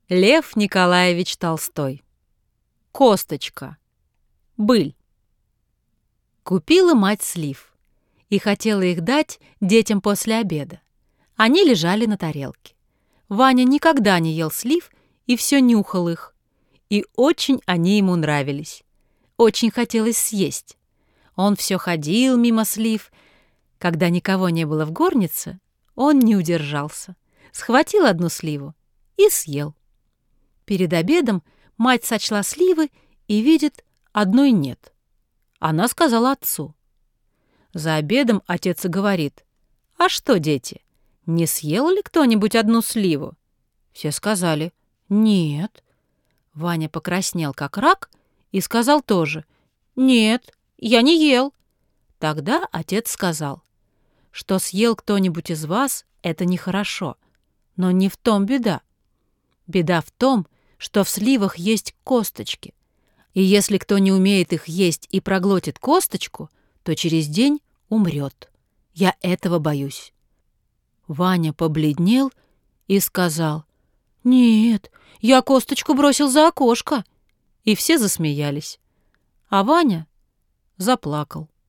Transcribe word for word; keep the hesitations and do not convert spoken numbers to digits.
Лев Николаевич Толстой. Косточка. Быль. Купила мать слив и хотела их дать детям после обеда. Они лежали на тарелке. Ваня никогда не ел слив и все нюхал их. И очень они ему нравились. Очень хотелось съесть. Он все ходил мимо слив. Когда никого не было в горнице, он не удержался. Схватил одну сливу и съел. Перед обедом мать сочла сливы и видит, одной нет. Она сказала отцу. За обедом отец и говорит: «А что, дети, не съел ли кто-нибудь одну сливу?» Все сказали: «Нет». Ваня покраснел, как рак, и сказал тоже: «Нет, я не ел». Тогда отец сказал: «Что съел кто-нибудь из вас, это нехорошо, но не в том беда. Беда в том, что в сливах есть косточки, и если кто не умеет их есть и проглотит косточку, то через день умрет. Я этого боюсь». Ваня побледнел и сказал: «Нет, я косточку бросил за окошко». И все засмеялись, а Ваня заплакал.